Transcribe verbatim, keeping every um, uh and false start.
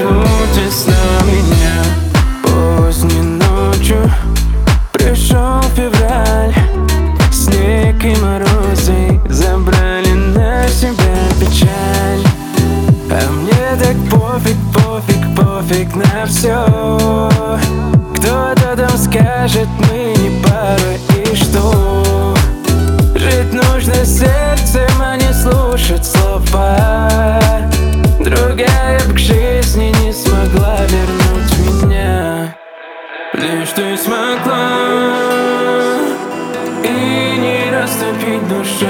забудь на меня. Поздней ночью пришел февраль, снег и морозы забрали на себя печаль. А мне так пофиг, пофиг, пофиг на все. Кто-то там скажет, мы не пара, и что? Жить нужно сердцем, а не слушать слова. Другая б к жизни не смогла вернуть меня. Лишь ты смогла и не растопить душу.